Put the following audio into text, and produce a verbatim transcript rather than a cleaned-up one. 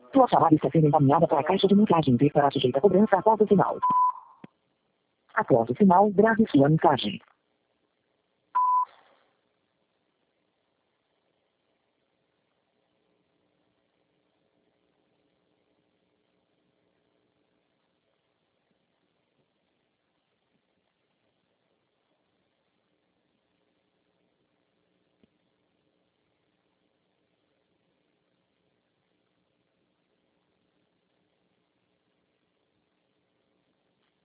Sua chamada está sendo encaminhada para a caixa de mensagem e estará sujeita a cobrança após o sinal. Após o sinal, grave sua mensagem.